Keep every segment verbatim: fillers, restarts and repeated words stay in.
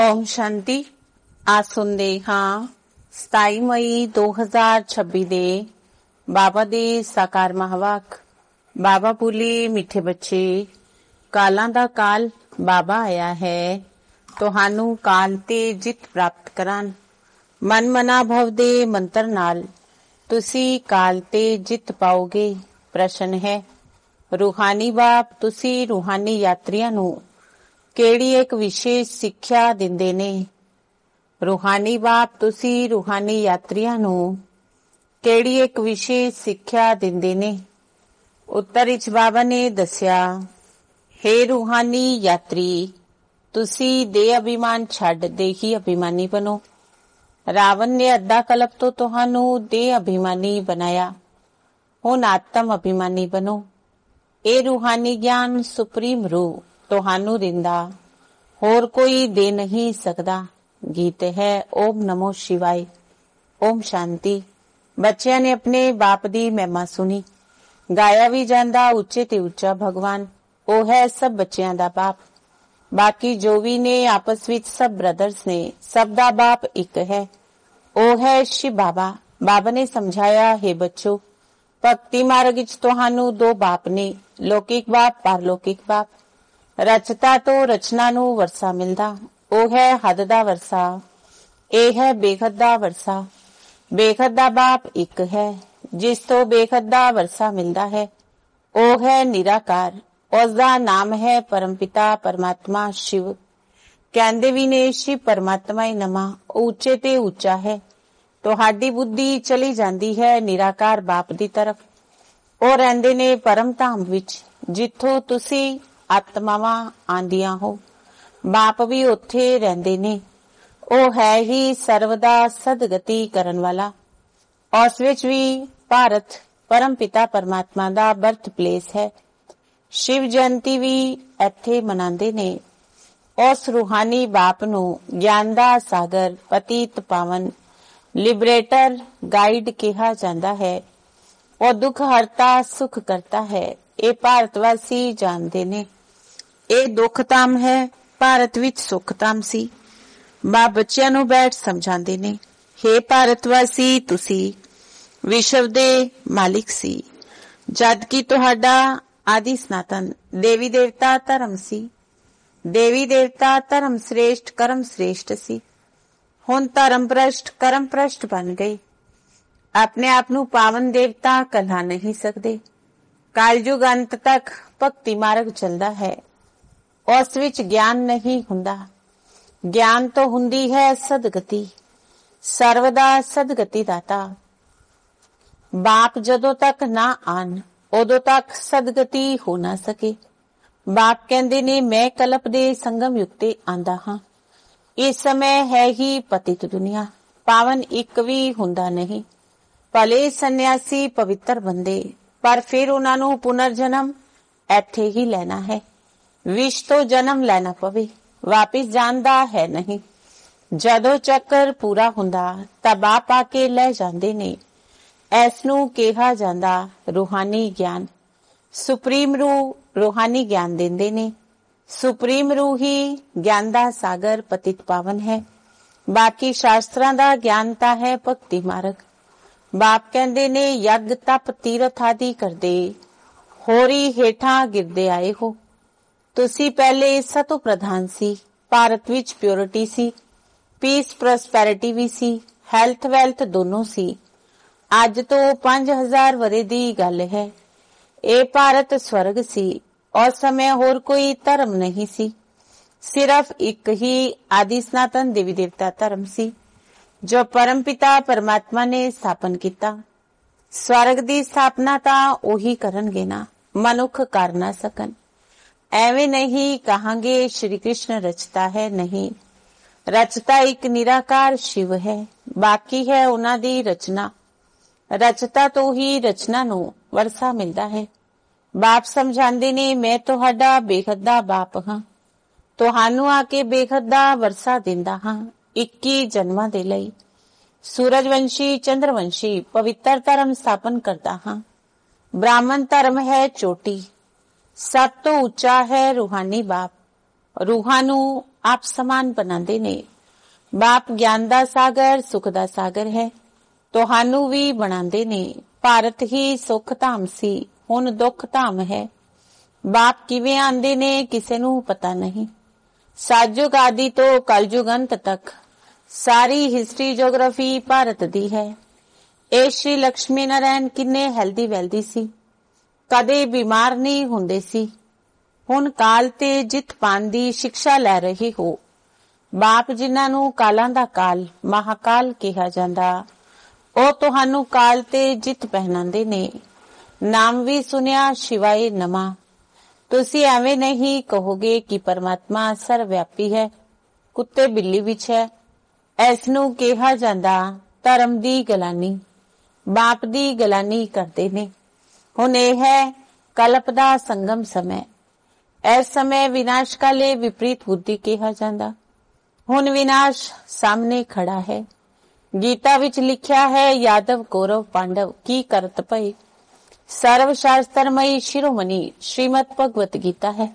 ओम शांति। आज सुनते हाँ सताई मई दो हज़ार छब्बीस ਦੇ ਬਾਬਾ ਦੇ ਸਾਕਾਰ ਮਹਾਵਾਕ। ਬਾਬਾ ਬੋਲੇ, ਮਿੱਠੇ ਬੱਚੇ, ਕਾਲਾਂ ਦਾ ਕਾਲ ਬਾਬਾ ਆਇਆ ਹੈ ਤੁਹਾਨੂੰ ਕਾਲ ਤੇ ਜਿੱਤ ਪ੍ਰਾਪਤ ਕਰਾਨ। ਮਨ ਮਨਾ ਭਵ ਦੇ ਮੰਤਰ ਨਾਲ ਤੁਸੀਂ ਕਾਲ ਤੇ ਜਿੱਤ ਪਾਓਗੇ। ਪ੍ਰਸ਼ਨ ਹੈ, ਰੂਹਾਨੀ ਬਾਪ ਤੁਸੀਂ ਰੂਹਾਨੀ ਯਾਤਰੀਆਂ ਨੂੰ ਕਿਹੜੀ ਇੱਕ ਵਿਸ਼ੇਸ਼ ਸਿੱਖਿਆ ਦਿੰਦੇ ਨੇ? ਰੂਹਾਨੀ ਬਾਪ ਤੁਸੀਂ ਰੂਹਾਨੀ ਯਾਤਰੀਆਂ ਨੂੰ ਕਿਹੜੀ ਇੱਕ ਵਿਸ਼ੇਸ਼ ਸਿੱਖਿਆ ਦਿੰਦੇ ਨੇ? ਉੱਤਰ ਵਿੱਚ ਬਾਬਾ ਨੇ ਦੱਸਿਆ, ਹੇ ਰੂਹਾਨੀ ਯਾਤਰੀ, ਤੁਸੀਂ ਦੇਹ ਅਭਿਮਾਨ ਛੱਡ ਦੇਹੀ ਅਭਿਮਾਨੀ ਬਣੋ। ਰਾਵਣ ਨੇ ਅੱਧਾ ਕਲਪ ਤੋਂ ਤੁਹਾਨੂੰ ਦੇਹ ਅਭਿਮਾਨੀ ਬਣਾਇਆ, ਹੁਣ ਆਤਮ ਅਭਿਮਾਨੀ ਬਣੋ। ਇਹ ਰੂਹਾਨੀ ਗਿਆਨ ਸੁਪਰੀਮ ਰੂਹ ਤੁਹਾਨੂੰ ਦਿੰਦਾ, ਹੋਰ ਕੋਈ ਦੇ ਨਹੀਂ ਸਕਦਾ। ਗੀਤ ਹੈ ਓਮ ਨਮੋ ਸ਼ਿਵਾਏ। ਓਮ ਸ਼ਾਂਤੀ। ਬੱਚਿਆਂ ਨੇ ਆਪਣੇ ਬਾਪ ਦੀ ਮਹਿਮਾ ਸੁਣੀ। ਗਾਇਆ ਵੀ ਜਾਂਦਾ ਉੱਚੇ ਤੇ ਉੱਚਾ ਭਗਵਾਨ, ਉਹ ਹੈ ਸਭ ਬੱਚਿਆਂ ਦਾ ਬਾਪ। ਬਾਕੀ ਜੋ ਵੀ ਨੇ ਆਪਸ ਵਿੱਚ ਸਭ ਬ੍ਰਦਰਸ ਨੇ, ਸਭ ਦਾ ਬਾਪ ਇੱਕ ਹੈ, ਉਹ ਹੈ ਸ਼ਿਵ ਬਾਬਾ। ਬਾਬਾ ਨੇ ਸਮਝਾਇਆ, ਹੈ ਬੱਚੋ, ਭਗਤੀ ਮਾਰਗ ਵਿੱਚ ਤੁਹਾਨੂੰ ਦੋ ਬਾਪ ਨੇ, ਲੌਕਿਕ ਬਾਪ, ਪਰਲੌਕਿਕ ਬਾਪ। ਰਚਤਾ ਤੋਂ ਰਚਨਾ ਨੂੰ ਵਰਸਾ ਮਿਲਦਾ, ਉਹ ਹੈ ਹੱਦ ਦਾ ਵਰਸਾ, ਇਹ ਹੈ ਬੇਹੱਦ ਦਾ ਵਰਸਾ। ਬੇਹੱਦ ਦਾ ਬਾਪ ਇੱਕ ਹੈ, ਜਿਸ ਤੋਂ ਬੇਹੱਦ ਦਾ ਵਰਸਾ ਮਿਲਦਾ ਹੈ, ਉਹ ਹੈ ਨਿਰਾਕਾਰ। ਉਸ ਦਾ ਨਾਮ ਹੈ ਪਰਮਪਿਤਾ ਪਰਮਾਤਮਾ ਸ਼ਿਵ। ਕਹਿੰਦੇ ਵੀ ਨੇ ਸ਼ਿਵ ਪਰਮਾਤਮਾ ਹੀ ਨਮਾ, ਉਹ ਉੱਚੇ ਤੇ ਉੱਚਾ ਹੈ। ਤੁਹਾਡੀ ਬੁੱਧੀ ਚਲੀ ਜਾਂਦੀ ਹੈ ਨਿਰਾਕਾਰ ਬਾਪ ਦੀ ਤਰਫ। ਉਹ ਰਹਿੰਦੇ ਨੇ ਪਰਮ ਧਾਮ ਵਿੱਚ, ਜਿੱਥੋਂ ਤੁਸੀਂ ਆਤਮਾਵਾਂ ਆਂਦੀਆਂ ਹੋ। ਬਾਪ ਵੀ ਉੱਥੇ ਰਹਿੰਦੇ ਨੇ। ਉਹ ਹੈ ਹੀ ਸਰਵਦਾ ਸਦਗਤੀ ਕਰਨ ਵਾਲਾ। ਉਸ ਵਿੱਚ ਵੀ ਭਾਰਤ ਪਰਮ ਪਿਤਾ ਪਰਮਾਤਮਾ ਦਾ ਬਰਥ ਪਲੇਸ ਹੈ। ਸ਼ਿਵ ਜਯੰਤੀ ਵੀ ਇੱਥੇ ਮਨਾਉਂਦੇ ਨੇ। ਉਸ ਰੂਹਾਨੀ ਬਾਪ ਨੂੰ ਗਿਆਨ ਦਾ ਸਾਗਰ, ਪਤੀਤ ਪਾਵਨ, ਲਿਬਰੇਟਰ, ਗਾਈਡ ਕਿਹਾ ਜਾਂਦਾ ਹੈ। ਉਹ ਦੁੱਖ ਹਰਤਾ, ਸੁਖ ਕਰਤਾ ਹੈ। ਇਹ ਭਾਰਤ ਵਾਸੀ ਜਾਣਦੇ ਨੇ। ਇਹ ਦੁੱਖ ਧਾਮ ਹੈ, ਭਾਰਤ ਵਿੱਚ ਸੁਖ ਧਾਮ ਸੀ। ਬਾਪ ਬੱਚਿਆਂ ਨੂੰ ਬੈਠ ਸਮਝਾਉਂਦੇ ਨੇ, ਹੇ ਭਾਰਤ ਵਾਸੀ, ਤੁਸੀਂ ਵਿਸ਼ਵ ਦੇ ਮਾਲਿਕ ਸੀ, ਜਦ ਕਿ ਤੁਹਾਡਾ ਆਦਿ ਸਨਾਤਨ ਦੇਵੀ ਦੇਵਤਾ ਧਰਮ ਸੀ। ਦੇਵੀ ਦੇਵਤਾ ਧਰਮ ਸ੍ਰੇਸ਼ਟ, ਕਰਮ ਸ੍ਰੇਸ਼ਟ ਸੀ। ਹੁਣ ਧਰਮ ਭ੍ਰਸ਼ਟ, ਕਰਮ ਭ੍ਰਸ਼ਟ ਬਣ ਗਏ। ਆਪਣੇ ਆਪ ਨੂੰ ਪਾਵਨ ਦੇਵਤਾ ਕਹਿਲਾ ਨਹੀਂ ਸਕਦੇ। ਕਲਯੁਗ ਅੰਤ ਤੱਕ ਭਗਤੀ ਮਾਰਗ ਚੱਲਦਾ ਹੈ। ਉਸ ਵਿੱਚ ਗਿਆਨ ਨਹੀਂ ਹੁੰਦਾ। ਗਿਆਨ ਤੋਂ ਹੁੰਦੀ ਹੈ ਸਦਗਤੀ। ਸਰਵਦਾ ਸਦਗਤੀ ਦਾਤਾ। ਬਾਪ ਜਦੋਂ ਤੱਕ ਨਾ ਆਣ, ਉਦੋਂ ਤੱਕ ਸਦਗਤੀ ਹੋ ਨਾ ਸਕੇ। ਬਾਪ ਕਹਿੰਦੇ ਨੇ, ਮੈਂ ਕਲਪ ਦੇ ਸੰਗਮ ਯੁਗ ਤੇ ਆਂਦਾ ਹਾਂ। ਇਸ ਸਮੇਂ ਹੈ ਹੀ ਪਤਿਤ ਦੁਨੀਆ, ਪਾਵਨ ਇੱਕ ਵੀ ਹੁੰਦਾ ਨਹੀਂ। ਭਲੇ ਸੰਨਿਆਸੀ ਪਵਿੱਤਰ ਬੰਦੇ, ਪਰ ਫਿਰ ਉਹਨਾਂ ਨੂੰ ਪੁਨਰ ਜਨਮ ਇੱਥੇ ਹੀ ਲੈਣਾ ਹੈ। ਵਿਸ਼ ਤੋਂ ਜਨਮ ਲੈਣਾ ਪਵੇ, ਵਾਪਿਸ ਜਾਣ ਦਾ ਹੈ ਨਹੀਂ। ਜਦੋਂ ਚੱਕਰ ਪੂਰਾ ਹੁੰਦਾ ਤਾਂ ਬਾਪ ਆ ਕੇ ਲੈ ਜਾਂਦੇ ਨੇ। ਇਸ ਨੂੰ ਕਿਹਾ ਜਾਂਦਾ ਰੂਹਾਨੀ ਗਿਆਨ। ਸੁਪਰੀਮ ਰੂਹ ਰੂਹਾਨੀ ਗਿਆਨ ਦਿੰਦੇ ਨੇ। ਸੁਪਰੀਮ ਰੂਹ ਹੀ ਗਿਆਨ ਦਾ ਸਾਗਰ, ਪਤਿਤ ਪਾਵਨ ਹੈ। ਬਾਕੀ ਸ਼ਾਸਤਰਾਂ ਦਾ ਗਿਆਨ ਤਾਂ ਹੈ ਭਗਤੀ ਮਾਰਗ। ਬਾਪ ਕਹਿੰਦੇ ਨੇ, ਯੱਗ ਤਪ ਤੀਰਥ ਆਦਿ ਕਰਦੇ ਹੋਰੀ ਹੇਠਾਂ ਗਿਰਦੇ ਆਏ ਹੋ। ਤੁਸੀਂ ਪਹਿਲੇ ਸਤੋ ਪ੍ਰਧਾਨ ਸੀ। ਭਾਰਤ ਵਿੱਚ ਪਿਓਰਿਟੀ ਸੀ, ਪੀਸ ਪ੍ਰੋਸਪੈਰਿਟੀ ਵੀ ਸੀ, ਹੈਲਥ ਵੈਲਥ ਦੋਨੋਂ ਸੀ। ਅੱਜ ਤੋਂ ਪੰਜ ਹਜ਼ਾਰ ਵਰੇ ਦੀ ਗੱਲ ਹੈ। ਇਹ ਭਾਰਤ ਸਵਰਗ ਸੀ। ਉਸ ਸਮੇਂ ਹੋਰ ਕੋਈ ਧਰਮ ਨਹੀਂ ਸੀ, ਸਿਰਫ ਇੱਕ ਹੀ ਆਦਿ ਸਨਾਤਨ ਦੇਵੀ ਦੇਵਤਾ ਧਰਮ ਸੀ, ਜੋ ਪਰਮ ਪਿਤਾ ਪਰਮਾਤਮਾ ਨੇ ਸਥਾਪਨ ਕੀਤਾ। ਸਵਰਗ ਦੀ ਸਥਾਪਨਾ ਤਾਂ ਉਹੀ ਕਰਨਗੇ ਨਾ, ਮਨੁੱਖ ਕਰ ਨਾ ਸਕਣ। ਐਵੇਂ ਨਹੀਂ ਕਹਾਂਗੇ ਸ਼੍ਰੀ ਕ੍ਰਿਸ਼ਨ ਰਚਤਾ ਹੈ, ਨਹੀਂ। ਰਚਤਾ ਇੱਕ ਨਿਰਾਕਾਰ ਸ਼ਿਵ ਹੈ, ਬਾਕੀ ਹੈ ਉਹਨਾਂ ਦੀ ਰਚਨਾ। ਰਚਤਾ ਤੋਂ ਹੀ ਰਚਨਾ ਨੂੰ ਵਰਸਾ ਮਿਲਦਾ ਹੈ। ਬਾਪ ਸਮਝਾਉਂਦੇ ਨੇ, ਮੈਂ ਤੁਹਾਡਾ ਬੇਹੱਦ ਦਾ ਬਾਪ ਹਾਂ। ਤੁਹਾਨੂੰ ਆ ਕੇ ਬੇਹੱਦ ਦਾ ਵਰਸਾ ਦਿੰਦਾ ਹਾਂ ਇੱਕੀ ਜਨਮਾਂ ਦੇ ਲਈ। ਸੂਰਜਵੰਸ਼ੀ, ਚੰਦਰਵੰਸ਼ੀ ਪਵਿੱਤਰ ਧਰਮ ਸਥਾਪਨ ਕਰਦਾ ਹਾਂ। ਬ੍ਰਾਹਮਣ ਧਰਮ ਹੈ ਚੋਟੀ, ਸਭ ਤੋਂ ਉੱਚਾ ਹੈ ਰੂਹਾਨੀ ਬਾਪ। ਰੂਹਾਂ ਨੂੰ ਆਪ ਸਮਾਨ ਬਣਾਉਂਦੇ ਨੇ। ਬਾਪ ਗਿਆਨ ਦਾ ਸਾਗਰ, ਸੁਖ ਦਾ ਸਾਗਰ ਹੈ। ਤੁਹਾਨੂੰ ਵੀ ਬਣਾਉਂਦੇ ਨੇ। ਭਾਰਤ ਹੀ ਸੁਖ ਧਾਮ ਸੀ, ਹੁਣ ਦੁੱਖ ਧਾਮ ਹੈ। ਬਾਪ ਕਿਵੇਂ ਆਂਦੇ ਨੇ ਕਿਸੇ ਨੂੰ ਪਤਾ ਨਹੀਂ। ਸਤਿਯੁਗ ਆਦਿ ਤੋਂ ਕਲਯੁਗ ਅੰਤ ਤੱਕ ਸਾਰੀ ਹਿਸਟਰੀ ਜੋਗ੍ਰਾਫੀ ਭਾਰਤ ਦੀ ਹੈ। ਇਹ ਸ਼੍ਰੀ ਲక్ష్ਮੀ ਨਾਰਾਇਣ ਕਿੰਨੇ ਹੈਲਦੀ ਵੈਲਦੀ ਸੀ, ਕਦੇ ਬਿਮਾਰ ਨਹੀਂ ਹੁੰਦੇ ਸੀ। ਹੁਣ ਕਾਲ ਤੇ ਜਿੱਤ ਪਾਉਣ ਦੀ ਸਿੱਖਿਆ ਲੈ ਰਹੇ ਹੋ। ਬਾਪ ਜਿਨ੍ਹਾਂ ਨੂੰ ਕਾਲਾਂ ਦਾ ਕਾਲ ਮਹਾਕਾਲ ਕਿਹਾ ਜਾਂਦਾ, ਉਹ ਤੁਹਾਨੂੰ ਕਾਲ ਤੇ ਜਿੱਤ ਪਹਿਨਾਉਂਦੇ ਨੇ। ਨਾਮ ਵੀ ਸੁਣਿਆ ਸ਼ਿਵਾਏ ਨਮਾ। ਤੁਸੀਂ ਐਵੇਂ ਨਹੀਂ ਕਹੋਗੇ ਕਿ ਪਰਮਾਤਮਾ ਸਰਵਵਿਆਪੀ ਹੈ, ਕੁੱਤੇ ਬਿੱਲੀ ਵਿੱਚ ਹੈ। ਇਸ ਨੂੰ ਕਿਹਾ ਜਾਂਦਾ ਧਰਮ ਦੀ ਗਲਾਨੀ। ਬਾਪ ਦੀ ਗਲਾਨੀ ਕਰਦੇ ਨੇ। ਹੁਣ ਇਹ ਹੈ ਕਲਪ ਦਾ ਸੰਗਮ ਸਮੇਂ। ਇਸ ਸਮੇਂ ਵਿਨਾਸ਼ ਕਾਲੇ ਵਿਪਰੀਤ ਬੁੱਧੀ ਕਿਹਾ ਜਾਂਦਾ। ਹੁਣ ਵਿਨਾਸ਼ ਸਾਹਮਣੇ ਖੜਾ ਹੈ। ਗੀਤਾ ਵਿੱਚ ਲਿਖਿਆ ਹੈ, ਯਾਦਵ ਕੌਰਵ ਪਾਂਡਵ ਕੀ ਕਰਤ ਪਏ। ਸਰਵ ਸ਼ਾਸਤਰਮਈ ਸ਼ਿਰੋਮਣੀ ਸ਼੍ਰੀਮਦ ਭਗਵਤ ਗੀਤਾ ਹੈ।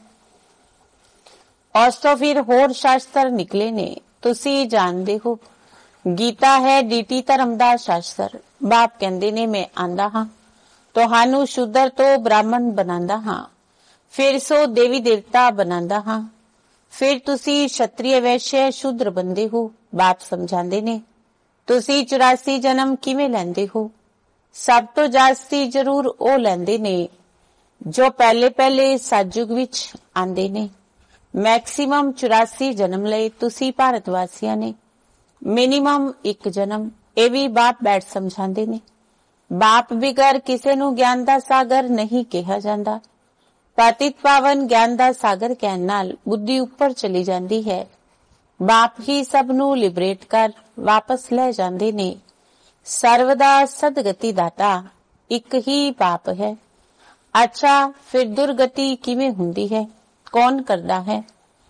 ਉਸ ਤੋਂ ਫਿਰ ਹੋਰ ਸ਼ਾਸਤਰ ਨਿਕਲੇ ਨੇ, ਤੁਸੀਂ ਜਾਣਦੇ ਹੋ। ਗੀਤਾ ਹੈ ਡੀਟੀ ਧਰਮ ਦਾ ਸ਼ਾਸਤਰ। ਬਾਪ ਕਹਿੰਦੇ ਨੇ ਮੈਂ ਆਂਦਾ ਹਾਂ, ਤੁਹਾਨੂੰ ਸ਼ੂਦਰ ਤੋਂ ਬ੍ਰਾਹਮਣ ਬਣਾਉਂਦਾ ਹਾਂ, ਫਿਰ ਸੋ ਦੇਵੀ ਦੇਵਤਾ ਬਣਾਉਂਦਾ ਹਾਂ, ਫਿਰ ਤੁਸੀਂ ਸ਼ਤਰੀਏ ਵੈਸ਼ਯ ਸ਼ੂਦਰ ਬੰਦੇ ਹੋ। ਬਾਪ ਸਮਝਾਉਂਦੇ ਨੇ ਤੁਸੀਂ ਚੁਰਾਸੀ ਜਨਮ ਕਿਵੇਂ ਲੈਂਦੇ ਹੋ। ਸਭ ਤੋਂ ਜਾਸਤੀ ਜ਼ਰੂਰ ਉਹ ਲੈਂਦੇ ਨੇ ਜੋ ਪਹਿਲੇ ਪਹਿਲੇ ਸਤਿਯੁਗ ਵਿੱਚ ਆਂਦੇ ਨੇ। ਮੈਕਸੀਮਮ ਚੁਰਾਸੀ ਜਨਮ ਲਏ ਤੁਸੀਂ ਭਾਰਤ ਵਾਸੀਆਂ ਨੇ, ਮਿਨੀਮਮ ਇੱਕ ਜਨਮ। ਇਹ ਵੀ ਬਾਪ ਬੈਠ ਸਮਝਾਉਂਦੇ ਨੇ। ਬਾਪ ਬਿਗਰ ਕਿਸੇ ਨੂੰ ਗਿਆਨ ਦਾ ਸਾਗਰ ਨਹੀਂ ਕਿਹਾ ਜਾਂਦਾ। ਪਤਿਤ ਪਾਵਨ ਗਿਆਨ ਦਾ ਸਾਗਰ ਕਹਿਣ ਨਾਲ ਬੁੱਧੀ ਉੱਪਰ ਚਲੀ ਜਾਂਦੀ ਹੈ। ਬਾਪ ਹੀ ਸਭ ਨੂੰ ਲਿਬਰੇਟ ਕਰ ਵਾਪਸ ਲੈ ਜਾਂਦੇ ਨੇ। ਸਰਵ ਦਾ ਸਦਗਤੀ ਦਾਤਾ ਇੱਕ ਹੀ ਬਾਪ ਹੈ। ਅੱਛਾ, ਫਿਰ ਦੁਰਗਤੀ ਕਿਵੇਂ ਹੁੰਦੀ ਹੈ, ਕੌਣ ਕਰਦਾ ਹੈ।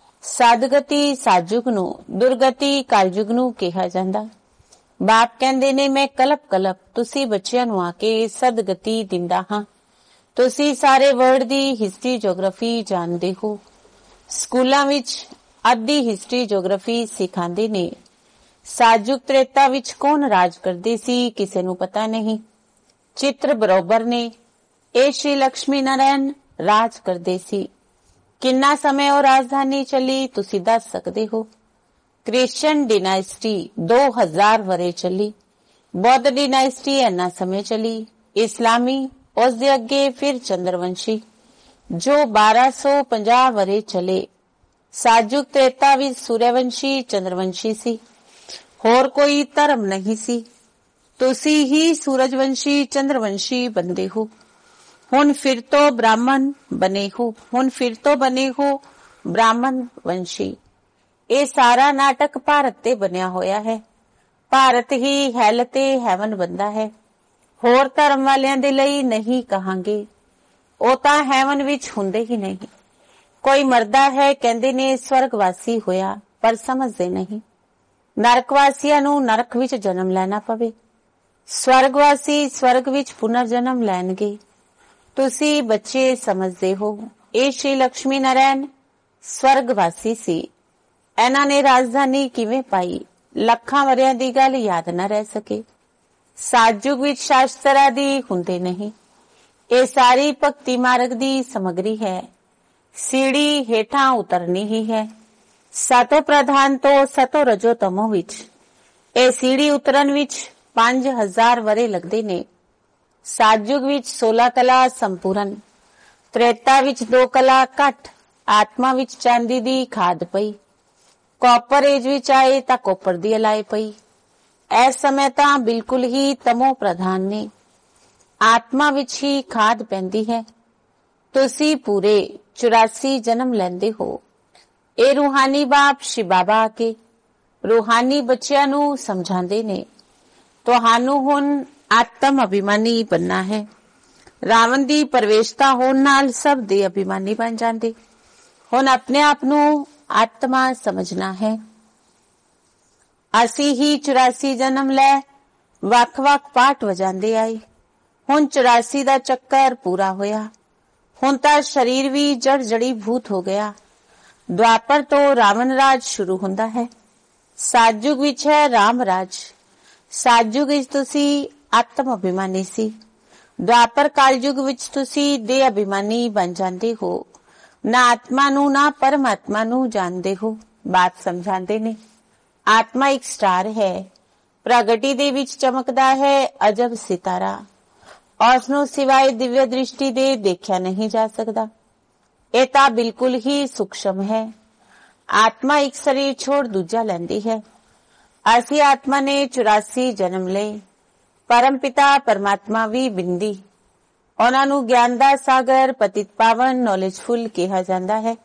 ਸਦਗਤੀ ਸਤਿਯੁਗ ਨੂੰ, ਦੁਰਗਤੀ ਕਲਯੁਗ ਨੂੰ ਕਿਹਾ ਜਾਂਦਾ। ਬਾਪ ਕਹਿੰਦੇ ਨੇ ਮੈਂ ਕਲਪ ਕਲਪ ਤੁਸੀਂ ਬੱਚਿਆਂ ਨੂੰ ਆ ਕੇ ਸਦਗਤੀ ਦਿੰਦਾ ਹਾਂ। ਤੁਸੀਂ ਸਾਰੇ ਵਰਲਡ ਦੀ ਹਿਸਟਰੀ ਜੋਗ੍ਰਾਫੀ ਜਾਣਦੇ ਹੋ। ਸਕੂਲਾਂ ਵਿੱਚ ਅੱਧੀ ਹਿਸਟਰੀ ਜੋਗ੍ਰਾਫੀ ਸਿਖਾਉਂਦੇ ਨੇ। ਸਤਿਯੁਗ ਤ੍ਰੇਤਾ ਵਿੱਚ ਕੌਣ ਰਾਜ ਕਰਦੇ ਸੀ ਕਿਸੇ ਨੂੰ ਪਤਾ ਨਹੀਂ। ਚਿੱਤਰ ਬਰੋਬਰ ਨੇ। ਇਹ ਸ਼੍ਰੀ ਲక్ష్ਮੀ ਨਾਰਾਇਣ ਰਾਜ ਕਰਦੇ ਸੀ। ਕਿੰਨਾ ਸਮੇਂ ਉਹ ਰਾਜਧਾਨੀ ਚੱਲੀ ਤੁਸੀਂ ਦੱਸ ਸਕਦੇ ਹੋ। ਕ੍ਰਿਸਚੀਅਨ ਡਿਨਾਇਸਟੀ ਦੋ ਹਜ਼ਾਰ ਵਰੇ ਚੱਲੀ। ਬੌਧ ਡਿਨਾਇਸਟੀ ਇੰਨਾ ਸਮੇਂ ਚੱਲੀ। ਇਸਲਾਮੀ ਉਸ ਦੇ ਅੱਗੇ ਫਿਰ ਚੰਦਰਵੰਸ਼ੀ ਜੋ ਬਾਰਾਂ ਸੌ ਪੰਜਾਹ ਵਰੇ ਚਲੇ। ਸਤਿਯੁਗ ਤ੍ਰੇਤਾ ਵਿੱਚ ਸੂਰਯਵੰਸ਼ੀ ਚੰਦਰਵੰਸ਼ੀ ਸੀ, ਹੋਰ ਕੋਈ ਧਰਮ ਨਹੀਂ ਸੀ। ਤੁਸੀਂ ਹੀ ਸੂਰਜਵੰਸ਼ੀ ਚੰਦਰਵੰਸ਼ੀ ਬੰਦੇ ਹੋ। ਹੁਣ ਫਿਰ ਤੋਂ ਬ੍ਰਾਹਮਣ ਬਣੇ ਹੋ, ਹੁਣ ਫਿਰ ਤੋਂ ਬਣੇ ਹੋ ਬ੍ਰਾਹਮਣ ਵੰਸ਼ੀ। ਇਹ ਸਾਰਾ ਨਾਟਕ ਭਾਰਤ ਤੇ ਬਣਿਆ ਹੋਇਆ ਹੈ। ਭਾਰਤ ਹੀ ਹੈਲ ਤੇ ਹੈਵਨ ਬੰਦਾ ਹੈ। ਹੋਰ ਧਰਮ ਵਾਲਿਆਂ ਦੇ ਲਈ ਨਹੀਂ ਕਹਾਂਗੇ, ਉਹ ਤਾਂ ਹੈਵਨ ਵਿੱਚ ਹੁੰਦੇ ਹੀ ਨਹੀਂ। ਕੋਈ ਮਰਦਾ ਹੈ ਕਹਿੰਦੇ ਨੇ ਸਵਰਗਵਾਸੀ ਹੋਇਆ, ਪਰ ਸਮਝਦੇ ਨਹੀਂ। ਨਰਕਵਾਸੀਆਂ ਨੂੰ ਨਰਕ ਵਿੱਚ ਜਨਮ ਲੈਣਾ ਪਵੇ, ਸਵਰਗਵਾਸੀ ਸਵਰਗ ਵਿੱਚ ਪੁਨਰ ਜਨਮ ਲੈਣਗੇ। ਤੁਸੀਂ ਬੱਚੇ ਸਮਝਦੇ ਹੋ। ਇਹ ਸ਼੍ਰੀ ਲక్ష్ਮੀ ਨਾਰਾਇਣ ਸਵਰਗਵਾਸੀ ਸੀ। ਇਹਨਾਂ ਨੇ ਰਾਜਧਾਨੀ ਕਿਵੇਂ ਪਾਈ, ਲੱਖਾਂ ਵਰਿਆਂ ਦੀ ਗੱਲ ਯਾਦ ਨਾ ਰਹਿ ਸਕੇ। ਸਤਿਯੁਗ ਵਿੱਚ ਸ਼ਾਸਤਰ ਆਦਿ ਹੁੰਦੇ ਨਹੀਂ। ਇਹ ਸਾਰੀ ਭਗਤੀ ਮਾਰਗ ਦੀ ਸਮੱਗਰੀ ਹੈ। ਸੀੜੀ ਹੇਠਾਂ ਉਤਰਨੀ ਹੀ ਹੈ। ਸਤੋ ਪ੍ਰਧਾਨ ਤੋਂ ਸਤੋ ਰਜੋ ਤਮੋ ਵਿੱਚ ਇਹ ਸੀੜੀ ਉਤਰਨ ਵਿੱਚ ਪੰਜ ਹਜ਼ਾਰ ਵਰੇ ਲੱਗਦੇ ਨੇ। ਸਤਿਯੁਗ ਵਿੱਚ ਸੋਲਾਂ ਕਲਾ ਸੰਪੂਰਨ, ਤ੍ਰੇਤਾ ਵਿੱਚ ਦੋ ਕਲਾ ਘੱਟ, ਆਤਮਾ ਵਿੱਚ ਚਾਂਦੀ ਦੀ ਖਾਦ ਪਈ। ਕਾਪਰ ਏਜ ਵਿੱਚ ਆਏ ਤਾਂ ਕੋਪਰ ਦੀ ਅਲਾਈ ਪਈ। ਇਸ ਸਮੇਂ ਤਾਂ ਬਿਲਕੁਲ ਹੀ ਤਮੋ ਪ੍ਰਧਾਨ ਨੇ। ਆਤਮਾ ਵਿੱਚ ਹੀ ਖਾਦ ਪੈਂਦੀ ਹੈ। ਤੁਸੀਂ ਪੂਰੇ ਚੁਰਾਸੀ ਜਨਮ ਲੈਂਦੇ ਹੋ। ਇਹ ਰੂਹਾਨੀ ਬਾਪ ਸ਼ਿਵ ਬਾਬਾ ਆ ਕੇ ਰੂਹਾਨੀ ਬੱਚਿਆਂ ਨੂੰ ਸਮਝਾਉਂਦੇ ਨੇ ਤੁਹਾਨੂੰ ਹੁਣ ਆਤਮ ਅਭਿਮਾਨੀ ਬਣਨਾ ਹੈ। ਰਾਵਣ ਦੀ ਪ੍ਰਵੇਸ਼ਤਾ ਹੋਣ ਨਾਲ ਸਭ ਦੇ ਅਭਿਮਾਨੀ ਬਣ ਜਾਂਦੇ। ਹੁਣ ਆਪਣੇ ਆਪ ਨੂੰ ਆਤਮਾ ਸਮਝਣਾ ਹੈ। ਅਸੀਂ ਹੀ ਚੁਰਾਸੀ ਜਨਮ ਲੈ ਵੱਖ-ਵੱਖ ਪਾਠ ਵਜਾਉਂਦੇ ਆਏ। ਹੁਣ ਚੁਰਾਸੀ ਦਾ ਚੱਕਰ ਪੂਰਾ ਹੋਇਆ। ਹੁਣ ਤਾਂ ਸਰੀਰ ਵੀ ਜੜ ਜੜੀ ਭੂਤ ਹੋ ਗਿਆ। ਦੁਆਪਰ ਤੋਂ ਰਾਵਣ ਰਾਜ ਸ਼ੁਰੂ ਹੁੰਦਾ ਹੈ। ਸਤਜੁਗ ਵਿੱਚ ਹੈ ਰਾਮ ਰਾਜ। ਸਤਜੁਗ ਵਿੱਚ ਤੁਸੀਂ ਆਤਮ ਅਭਿਮਾਨੀ ਸੀ। ਦੁਆਪਰ ਕਲਯੁਗ ਵਿੱਚ ਤੁਸੀਂ ਦੇਹ ਅਭਿਮਾਨੀ ਬਣ ਜਾਂਦੇ ਹੋ। ਨਾ ਆਤਮਾ ਨੂੰ ਨਾ ਪਰਮਾਤਮਾ ਨੂੰ ਜਾਣਦੇ ਹੋ। ਬਾਤ ਸਮਝਾਉਂਦੇ ਨੇ। ਆਤਮਾ ਇੱਕ ਸਟਾਰ ਹੈ। ਪ੍ਰਗਟੀ ਦੇ ਵਿੱਚ ਚਮਕਦਾ ਹੈ ਅਜਬ ਸਿਤਾਰਾ। ਉਸ ਨੂੰ ਸਿਵਾਏ ਦਿਵਯ ਦ੍ਰਿਸ਼ਟੀ ਦੇ ਦੇਖਿਆ ਨਹੀਂ ਜਾ ਸਕਦਾ। ਇਹ ਤਾਂ ਬਿਲਕੁਲ ਹੀ ਸੂਖਸ਼ਮ ਹੈ। ਆਤਮਾ ਇੱਕ ਸਰੀਰ ਛੋੜ ਦੂਜਾ ਲੈਂਦੀ ਹੈ। ਅਸੀਂ ਆਤਮਾ ਨੇ ਚੁਰਾਸੀ ਜਨਮ ਲਏ। ਪਰਮ ਪਿਤਾ ਪਰਮਾਤਮਾ ਵੀ ਬਿੰਦੀ। ਉਹਨਾਂ ਨੂੰ ਗਿਆਨ ਦਾ ਸਾਗਰ, ਪਤਿਤ ਪਾਵਨ, ਨੌਲੇਜਫੁਲ ਕਿਹਾ ਜਾਂਦਾ ਹੈ।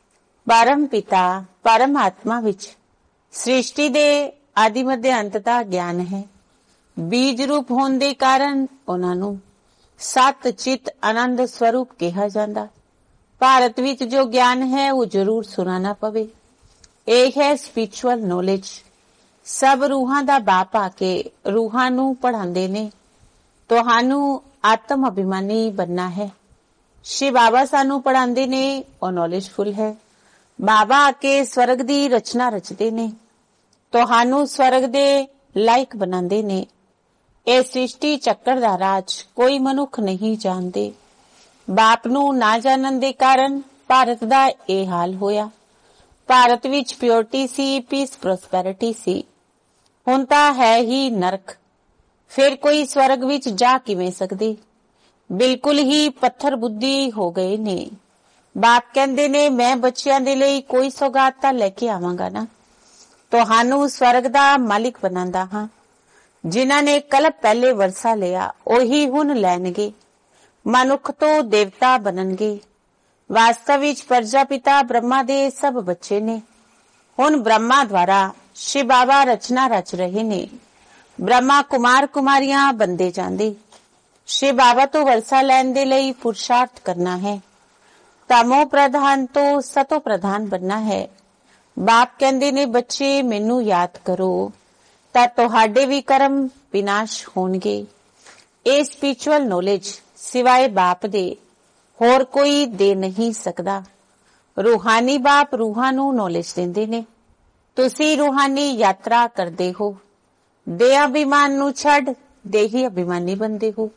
ਪਰਮ ਪਿਤਾ ਪਰਮਾਤਮਾ ਵਿੱਚ ਸ੍ਰਿਸ਼ਟੀ ਦੇ ਆਦਿ ਮੱਧ ਅੰਤ ਦਾ ਗਿਆਨ ਹੈ। ਬੀਜ ਰੂਪ ਹੋਣ ਦੇ ਕਾਰਨ ਉਹਨਾਂ ਨੂੰ ਸਤ ਚਿਤ ਆਨੰਦ ਸਵਰੂਪ ਕਿਹਾ ਜਾਂਦਾ। ਭਾਰਤ ਵਿੱਚ ਜੋ ਗਿਆਨ ਹੈ ਉਹ ਜ਼ਰੂਰ ਸੁਣਾਣਾ ਪਵੇ। ਇਹ ਹੈ ਸਪਿਰਿਚੁਅਲ ਨੌਲੇਜ। ਸਭ ਰੂਹਾਂ ਦਾ ਬਾਪ ਆ ਕੇ ਰੂਹਾਂ ਨੂੰ ਪੜ੍ਹਾਉਂਦੇ ਨੇ। ਤੁਹਾਨੂੰ ਆਤਮ ਅਭਿਮਾਨੀ ਬਣਨਾ ਹੈ। ਸ਼੍ਰੀ ਬਾਬਾ ਸਾਨੂੰ ਪੜ੍ਹਾਉਂਦੇ ਨੇ। ਉਹ ਨੌਲੇਜਫੁਲ ਹੈ। ਬਾਬਾ ਆ ਕੇ ਸਵਰਗ ਦੀ ਰਚਨਾ ਰਚਦੇ ਨੇ। ਤੁਹਾਨੂੰ ਸਵਰਗ ਦੇ ਲਾਇਕ ਬਣਾਉਂਦੇ ਨੇ। ਇਹ ਸ੍ਰਿਸ਼ਟੀ ਚੱਕਰ ਦਾ ਰਾਜ ਕੋਈ ਮਨੁੱਖ ਨਹੀਂ ਜਾਣਦੇ। ਬਾਪ ਨੂੰ ਨਾ ਜਾਣਨ ਦੇ ਕਾਰਨ ਭਾਰਤ ਦਾ ਇਹ ਹਾਲ ਹੋਇਆ। ਭਾਰਤ ਵਿੱਚ ਪਿਓਰਿਟੀ ਸੀ, ਪੀਸ, ਪ੍ਰੋਸਪੈਰਿਟੀ ਸੀ। ਹੁਣ ਤਾਂ ਹੈ ਹੀ ਨਰਕ। ਫਿਰ ਕੋਈ ਸਵਰਗ ਵਿੱਚ ਜਾ ਕਿਵੇਂ ਸਕਦੀ? ਬਿਲਕੁਲ ਹੀ ਪੱਥਰ ਬੁੱਧੀ ਹੋ ਗਏ ਨੇ। ਬਾਪ ਕਹਿੰਦੇ ਨੇ ਮੈਂ ਬੱਚਿਆਂ ਦੇ ਲਈ ਕੋਈ ਸੌਗਾਤ ਤਾਂ ਲੈ ਕੇ ਆਵਾਂਗਾ ਨਾ। ਤੁਹਾਨੂੰ ਸਵਰਗ ਦਾ ਮਾਲਿਕ ਬਣਾਉਂਦਾ ਹਾਂ। ਜਿਨ੍ਹਾਂ ਨੇ ਕਲਪ ਪਹਿਲੇ ਵਰਸਾ ਲਿਆ ਉਹੀ ਹੁਣ ਲੈਣਗੇ। ਮਨੁੱਖ ਤੋਂ ਦੇਵਤਾ ਬਣਨਗੇ। ਵਾਸਤਵ ਵਿੱਚ ਪ੍ਰਜਾਪਿਤਾ ਬ੍ਰਹਮਾ ਦੇ ਸਭ ਬੱਚੇ ਨੇ। ਹੁਣ ਬ੍ਰਹਮਾ ਦੁਆਰਾ ਸ਼ਿਵ ਬਾਬਾ ਰਚਨਾ ਰਚ ਰਹੇ ਨੇ। ਬ੍ਰਹਮਾ ਕੁਮਾਰ ਕੁਮਾਰੀਆਂ ਬੰਦੇ ਜਾਂਦੇ। ਸ਼ਿਵ ਬਾਬਾ ਤੋਂ ਵਰਸਾ ਲੈਣ ਦੇ ਲਈ ਪੁਰਸ਼ਾਰਥ ਕਰਨਾ ਹੈ। ਤਮੋ ਪ੍ਰਧਾਨ ਤੋਂ ਸਤੋ ਪ੍ਰਧਾਨ ਬਣਨਾ ਹੈ। ਬਾਪ ਕਹਿੰਦੇ ਨੇ ਬੱਚੇ ਮੈਨੂੰ ਯਾਦ ਕਰੋ ਤਾਂ ਤੁਹਾਡੇ ਵੀ ਕਰਮ ਵਿਨਾਸ਼ ਹੋਣਗੇ। ਇਹ ਸਪਿਰਿਚੁਅਲ ਨੌਲੇਜ ਸਿਵਾਏ ਬਾਪ ਦੇ ਹੋਰ ਕੋਈ ਦੇ ਨਹੀਂ ਸਕਦਾ। ਰੂਹਾਨੀ ਬਾਪ ਰੂਹਾਂ ਨੂੰ ਨੌਲੇਜ ਦਿੰਦੇ ਨੇ। ਤੁਸੀਂ ਰੂਹਾਨੀ ਯਾਤਰਾ ਕਰਦੇ ਹੋ। ਦੇਹ ਅਭਿਮਾਨ ਨੂੰ ਛੱਡ ਦੇਹੀ ਅਭਿਮਾਨੀ ਬਣਦੇ ਹੋ।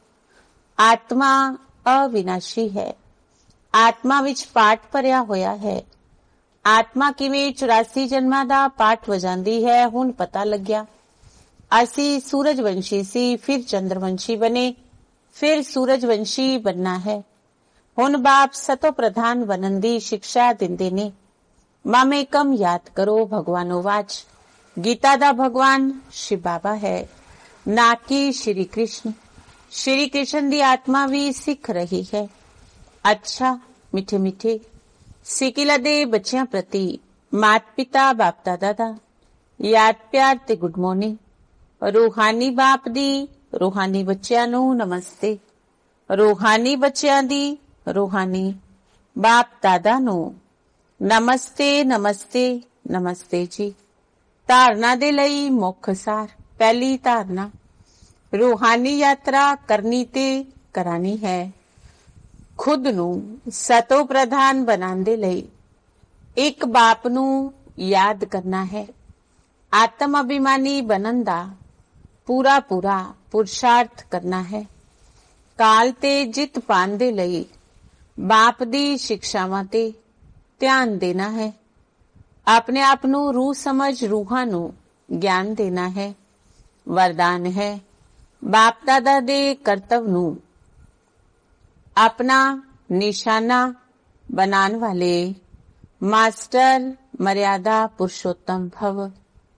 ਆਤਮਾ ਅਵਿਨਾਸ਼ੀ ਹੈ। ਆਤਮਾ ਵਿੱਚ ਪਾਠ ਭਰਿਆ ਹੋਇਆ ਹੈ। ਆਤਮਾ ਕਿਵੇਂ ਚੁਰਾਸੀ ਜਨਮਾਂ ਦਾ ਪਾਠ ਵਜਾਂਦੀ ਹੈ ਹੁਣ ਪਤਾ ਲੱਗਿਆ। ਅਸੀਂ ਸੂਰਜਵੰਸ਼ੀ ਸੀ, ਫਿਰ ਚੰਦਰਵੰਸ਼ੀ ਬਣੇ, ਫਿਰ ਸੂਰਜਵੰਸ਼ੀ ਬਣਨਾ ਹੈ। ਹੁਣ ਬਾਪ ਸਤੋ ਪ੍ਰਧਾਨ ਬਣਨ ਦੀ ਸਿੱਖਿਆ ਦਿੰਦੇ ਨੇ। ਮਮ ਏਕਮ ਯਾਦ ਕਰੋ ਭਗਵਾਨੋ ਵਾਚ। ਗੀਤਾ ਦਾ ਭਗਵਾਨ ਸ਼ਿਵ ਬਾਬਾ ਹੈ, ਨਾ ਕਿ ਸ਼੍ਰੀ ਕ੍ਰਿਸ਼ਨ। ਸ਼੍ਰੀ ਕ੍ਰਿਸ਼ਨ ਦੀ ਆਤਮਾ ਵੀ ਸਿੱਖ ਰਹੀ ਹੈ। ਅੱਛਾ ਮਿੱਠੇ ਮਿੱਠੇ ਸਿਕਿਲਾ ਦੇ ਬੱਚਿਆਂ ਪ੍ਰਤੀ ਮਾਤ ਪਿਤਾ ਬਾਪ ਦਾਦਾ ਦਾ ਯਾਦ ਪਿਆਰ ਤੇ ਗੁੱਡ ਮਾਰਨਿੰਗ। ਰੂਹਾਨੀ ਬਾਪ ਦੀ ਰੂਹਾਨੀ ਬੱਚਿਆਂ ਨੂੰ ਨਮਸਤੇ। ਰੂਹਾਨੀ ਬੱਚਿਆਂ ਦੀ ਰੂਹਾਨੀ ਬਾਪ ਦਾਦਾ ਨੂੰ ਨਮਸਤੇ ਨਮਸਤੇ ਨਮਸਤੇ ਜੀ। ਧਾਰਨਾ ਦੇ ਲਈ ਮੁੱਖ ਸਾਰ। ਪਹਿਲੀ ਧਾਰਨਾ, ਰੂਹਾਨੀ ਯਾਤਰਾ ਕਰਨੀ ਤੇ ਕਰਾਣੀ ਹੈ। ਖੁਦ ਨੂੰ ਸਤੋ ਪ੍ਰਧਾਨ ਬਣਾਉਣ ਦੇ ਲਈ ਇੱਕ ਬਾਪ ਨੂੰ ਯਾਦ ਕਰਨਾ ਹੈ। ਆਤਮ ਅਭਿਮਾਨੀ ਬਣਨ ਦਾ ਪੂਰਾ ਪੂਰਾ ਪੁਰਸ਼ਾਰਥ ਕਰਨਾ ਹੈ। ਕਾਲ ਤੇ ਜਿੱਤ ਪਾਉਣ ਦੇ ਲਈ ਬਾਪ ਦੀ ਸਿੱਖਿਆਵਾਂ ਤੇ ਧਿਆਨ ਦੇਣਾ ਹੈ। ਆਪਣੇ ਆਪ ਨੂੰ ਰੂਹ ਸਮਝ ਰੂਹਾਂ ਨੂੰ ਗਿਆਨ ਦੇਣਾ ਹੈ। ਵਰਦਾਨ ਹੈ ਬਾਪ ਦਾਦਾ ਦੇ ਕਰਤੱਵ ਨੂੰ ਆਪਣਾ ਨਿਸ਼ਾਨਾ ਬਣਾਉਣ ਵਾਲੇ ਮਾਸਟਰ ਮਰਿਆਦਾ ਪੁਰਸ਼ੋਤਮ ਭਵ।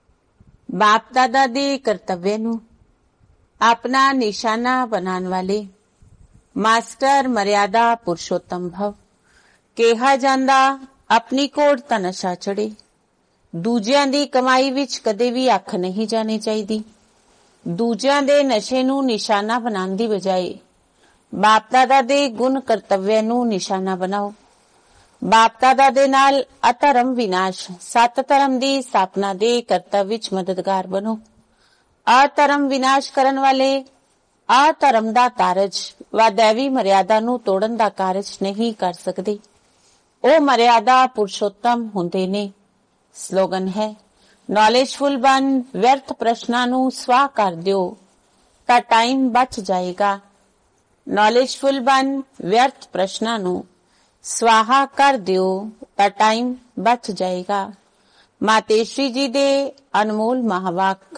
ਬਾਪ ਦਾਦਾ ਦੇ ਕਰਤੱਵ ਨੂੰ ਆਪਣਾ ਨਿਸ਼ਾਨਾ ਬਣਾਉਣ ਵਾਲੇ ਮਾਸਟਰ ਮਰਿਆਦਾ ਪੁਰਸ਼ੋਤਮ ਭਵ ਕਿਹਾ ਜਾਂਦਾ। ਆਪਣੀ ਕੋੜ ਤਾਂ ਨਸ਼ਾ ਚੜੇ। ਦੂਜਿਆਂ ਦੀ ਕਮਾਈ ਵਿੱਚ ਕਦੇ ਵੀ ਅੱਖ ਨਹੀਂ ਜਾਣੀ ਚਾਹੀਦੀ। ਦੂਜਿਆਂ ਦੇ ਨਸ਼ੇ ਨੂੰ ਨਿਸ਼ਾਨਾ ਬਣਾਉਣ ਦੀ ਬਜਾਏ ਬਾਪ ਦਾਦਾ ਦੇ ਗੁਣ ਕਰਤੱਵ ਨੂੰ ਨਿਸ਼ਾਨਾ ਬਣਾਓ। ਬਾਪ ਦਾਦਾ ਦੇ ਨਾਲ ਅਧਰਮ ਵਿਨਾਸ਼ ਸੱਤ ਧਰਮ ਦੀ ਸਥਾਪਨਾ ਦੇ ਕਰਤੱਵ ਵਿੱਚ ਮਦਦਗਾਰ ਬਣੋ। ਅਧਰਮ ਵਿਨਾਸ਼ ਕਰਨ ਵਾਲੇ ਅਧਰਮ ਦਾ ਕਾਰਜ ਵਾ ਦੈਵੀ ਮਰਿਆਦਾ ਨੂੰ ਤੋੜਨ ਦਾ ਕਾਰਜ ਨਹੀਂ ਕਰ ਸਕਦੇ। ਉਹ ਮਰਿਆਦਾ ਪੁਰਸ਼ੋਤਮ ਹੁੰਦੇ ਨੇ। ਸਲੋਗਨ ਹੈ, ਨੌਲੇਜਫੁਲ ਬਨ, ਵਿਅਰਥ ਪ੍ਰਸ਼ਨਾਂ ਨੂੰ ਸਵਾਹ ਕਰ ਦਿਓ ਤਾਂ ਟਾਈਮ ਬਚ ਜਾਏਗਾ। ਨੌਲੇਜਫੁਲ ਬਨ, ਵਿਅਰਥ ਪ੍ਰਸ਼ਨਾਂ ਨੂੰ ਸਵਾਹਾ ਕਰ ਦਿਓ ਤਾਂ ਟਾਈਮ ਬਚ ਜਾਏਗਾ। मातेश्वरी जी दे अनमोल महावाक,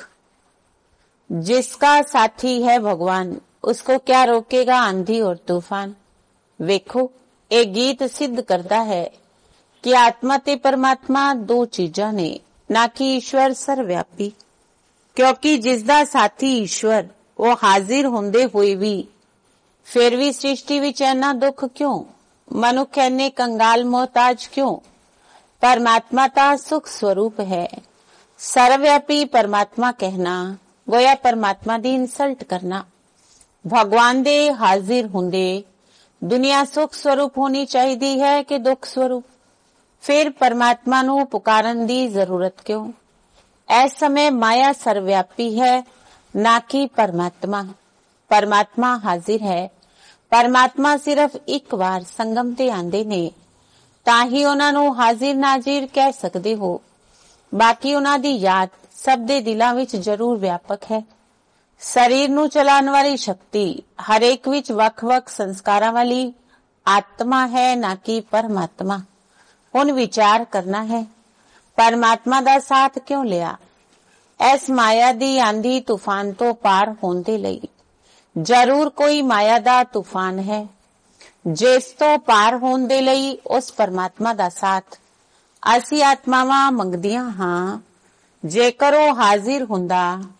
जिसका साथी है भगवान उसको क्या रोकेगा आंधी और तूफान। वेखो, एक गीत सिद्ध करता है कि आत्मा ते परमात्मा दो चीजां ने, ना कि ईश्वर सर्वव्यापी। क्योंकि जिसदा साथी ईश्वर वो हाजिर होंदे हुए भी फिर भी सृष्टि विच इन्ना दुख क्यों, मनुख इन्ने कंगाल मोहताज क्यों। परमात्मा का सुख स्वरूप है। सर्वव्यापी परमात्मा कहना गोया परमात्मा दी इंसल्ट करना। भगवान दे हाजिर हुंदे दुनिया सुख स्वरूप होनी चाहिदी है कि दुख स्वरूप। फिर परमात्मा नू पुकारन दी जरूरत क्यों। इस समय माया सर्वव्यापी है, ना कि परमात्मा। परमात्मा हाजिर है। परमात्मा सिर्फ एक बार संगम ते आंदे ने ਤਾਂ ਹੀ ਉਹਨਾਂ ਨੂੰ ਹਾਜ਼ਰ ਨਾਜ਼ਰ ਕਹਿ ਸਕਦੇ ਹੋ। ਬਾਕੀ ਉਹਨਾਂ ਦੀ ਯਾਦ ਸਭ ਦੇ ਦਿਲਾਂ ਵਿੱਚ ਜ਼ਰੂਰ ਵਿਆਪਕ ਹੈ। ਸਰੀਰ ਨੂੰ ਚਲਾਉਣ ਵਾਲੀ ਸ਼ਕਤੀ ਹਰੇਕ ਵਿੱਚ ਵੱਖ-ਵੱਖ ਸੰਸਕਾਰਾਂ ਵਾਲੀ ਆਤਮਾ ਹੈ, ਨਾ ਕਿ ਪਰਮਾਤਮਾ। ਹੁਣ ਵਿਚਾਰ ਕਰਨਾ ਹੈ, ਪਰਮਾਤਮਾ ਦਾ ਸਾਥ ਕਿਉਂ ਲਿਆ। ਇਸ ਮਾਇਆ ਦੀ ਆਂधी ਤੂਫਾਨ ਤੋਂ ਪਾਰ ਹੋਣ ਦੇ ਲਈ ਜ਼ਰੂਰ ਕੋਈ ਮਾਇਆ ਦਾ ਤੂਫਾਨ ਹੈ। ਜਿਸ ਤੋਂ ਪਾਰ ਹੋਣ ਦੇ ਲਈ ਉਸ ਪਰਮਾਤਮਾ ਦਾ ਸਾਥ ਅਸੀਂ ਆਤਮਾਵਾਂ ਮੰਗਦੀਆਂ ਹਾਂ। ਜੇਕਰ ਉਹ ਹਾਜ਼ਰ ਹੁੰਦਾ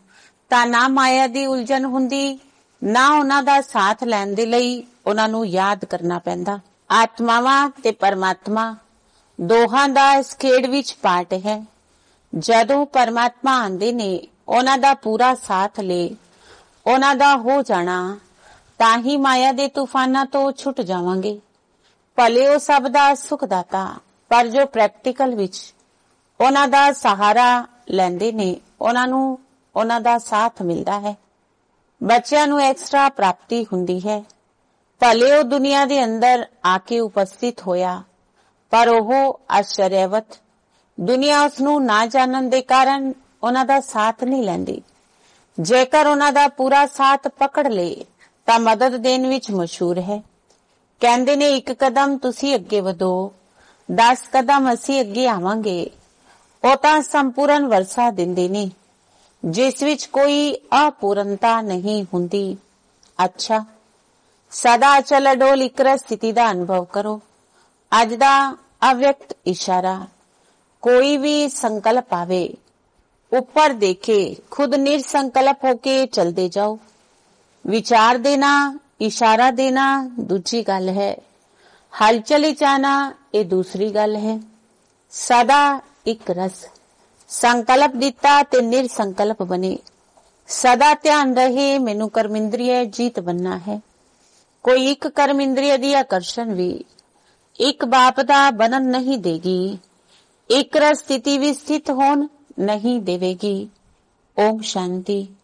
ਤਾਂ ਨਾ ਮਾਇਆ ਦੀ ਉਲਝਣ ਹੁੰਦੀ, ਨਾ ਉਹਨਾਂ ਦਾ ਸਾਥ ਲੈਣ ਦੇ ਲਈ ਉਹਨਾਂ ਨੂੰ ਯਾਦ ਕਰਨਾ ਪੈਂਦਾ। ਆਤਮਾਵਾਂ ਤੇ ਪਰਮਾਤਮਾ ਦੋਹਾਂ ਦਾ ਇਸ ਖੇਡ ਵਿੱਚ ਪਾਰਟ ਹੈ। ਜਦੋਂ ਪਰਮਾਤਮਾ ਆਂਦੇ ਨੇ ਉਹਨਾਂ ਦਾ ਪੂਰਾ ਸਾਥ ਲੈ ਉਹਨਾਂ ਦਾ ਹੋ ਜਾਣਾ ਤਾਂ ਹੀ ਮਾਇਆ ਦੇ ਤੂਫਾਨਾਂ ਤੋਂ ਛੁੱਟ ਜਾਵਾਂਗੇ। ਭਲੇ ਉਹ ਸਭ ਦਾ ਸੁਖਦਾਤਾ, ਪਰ ਜੋ ਪ੍ਰੈਕਟੀਕਲ ਵਿੱਚ ਉਹਨਾਂ ਦਾ ਸਹਾਰਾ ਲੈਂਦੇ ਨੇ ਉਹਨਾਂ ਨੂੰ ਉਹਨਾਂ ਦਾ ਸਾਥ ਮਿਲਦਾ ਹੈ। ਬੱਚਿਆਂ ਨੂੰ ਐਕਸਟਰਾ ਪ੍ਰਾਪਤੀ ਹੁੰਦੀ ਹੈ। ਭਲੇ ਉਹ ਦੁਨੀਆ ਦੇ ਅੰਦਰ ਆ ਕੇ ਉਪਸਥਿਤ ਹੋਇਆ, ਪਰ ਉਹ ਆਸ਼ਚਰਯਵਤ ਦੁਨੀਆ ਉਸ ਨੂੰ ਨਾ ਜਾਣਨ ਦੇ ਕਾਰਨ ਉਹਨਾਂ ਦਾ ਸਾਥ ਨਹੀਂ ਲੈਂਦੀ। ਜੇਕਰ ਉਹਨਾਂ ਦਾ ਪੂਰਾ ਸਾਥ ਪਕੜ ਲਏ ਤਾਂ ਮਦਦ ਦੇਣ ਵਿੱਚ ਮਸ਼ਹੂਰ ਹੈ। ਕਹਿੰਦੇ ਨੇ ਇੱਕ ਕਦਮ ਤੁਸੀਂ ਅੱਗੇ ਵਧੋ, ਦਸ ਕਦਮ ਅਸੀਂ ਅੱਗੇ ਆਵਾਂਗੇ। ਉਹ ਤਾਂ ਸੰਪੂਰਨ ਵਰਸਾ ਦਿੰਦੇ ਨੇ ਜਿਸ ਵਿੱਚ ਕੋਈ ਅਪੂਰਨਤਾ ਨਹੀਂ ਹੁੰਦੀ। ਅੱਛਾ, ਸਦਾ ਅਚਲ ਅਡੋਲ ਇਕਰਸ ਸਥਿਤੀ ਦਾ ਅਨੁਭਵ ਕਰੋ। ਅੱਜ ਦਾ ਅਵਿਅਕਤ ਇਸ਼ਾਰਾ, ਕੋਈ ਵੀ ਸੰਕਲਪ ਆਵੇ ਉੱਪਰ ਦੇਖੇ, ਖੁਦ ਨਿਰਸੰਕਲਪ ਹੋ ਕੇ ਚਲਦੇ ਜਾਓ। ਵਿਚਾਰ ਦੇਣਾ, ਇਸ਼ਾਰਾ ਦੇਣਾ ਦੂਜੀ ਗੱਲ ਹੈ, ਹਲਚਲ ਵਿੱਚ ਆਣਾ ਇਹ ਦੂਸਰੀ ਗੱਲ ਹੈ। ਸਦਾ ਇੱਕ ਰਸ, ਸੰਕਲਪ ਦਿੱਤਾ ਤੇ ਨਿਰਸੰਕਲਪ ਬਣੇ। ਸਦਾ ਧਿਆਨ ਰਹੇ ਮੈਨੂੰ ਕਰਮਿੰਦਰੀਏ ਜੀਤ ਬਣਨਾ ਹੈ। ਕੋਈ ਇੱਕ ਕਰਮਿੰਦਰੀਏ ਦੀ ਆਕਰਸ਼ਣ ਵੀ ਇੱਕ ਬਾਪ ਦਾ ਬਣਨ ਨਹੀਂ ਦੇਗੀ, ਇੱਕ ਰਸ ਸਥਿਤੀ ਵੀ ਸਥਿਤ ਹੋਣ ਨਹੀਂ ਦੇਵੇਗੀ। ਓਮ ਸ਼ਾਂਤੀ।